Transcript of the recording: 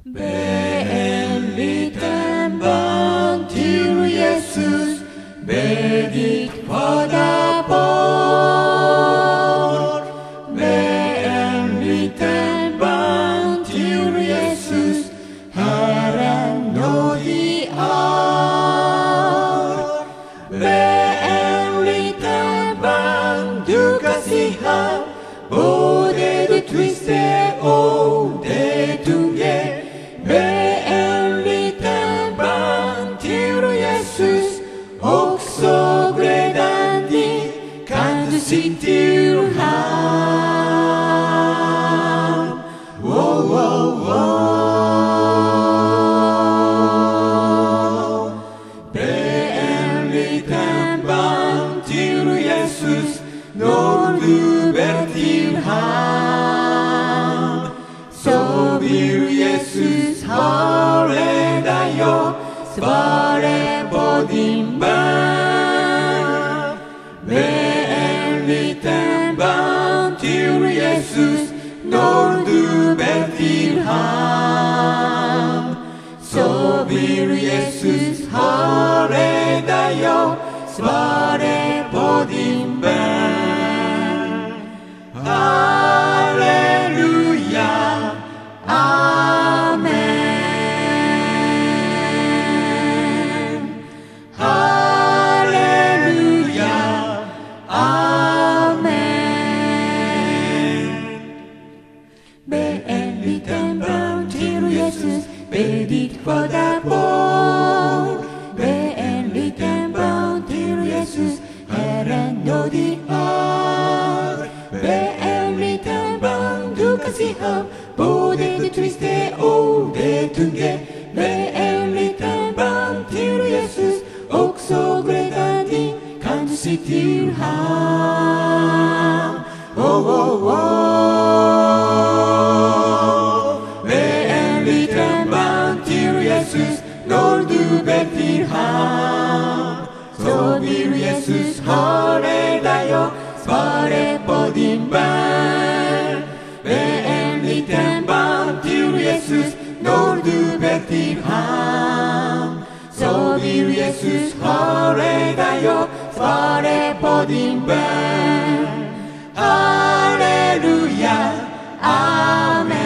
Beten bang till Jesus, bedigt Fader vår. Beten bang till Jesus, Herren nådig är. Beten bang du kan se här, både det triste och det tunga. Också redan dit kan du se till ham. Wow, wow, wow. Be en liten bön till Jesus när du ber till ham. Så vill Jesus höra dig och svara på din bön. Be en liten bön till Jesus när du ber till ham. Så vill Jesus höra dig och svara på din bön. Halleluja, amen. Bedigt Fader vår. Be en liten bön till Jesus, Herren nådig är. Be en liten bön du kan se här, både det triste och det tunga. Be en liten bön till Jesus, också redan dit kan du se till ham. Oh, oh, oh. När du ber till ham, så vill Jesus höra dig och svara på din bön. Be en liten bön till Jesus när du ber till ham, så vill Jesus höra dig och svara på din bön. Halleluja, amen.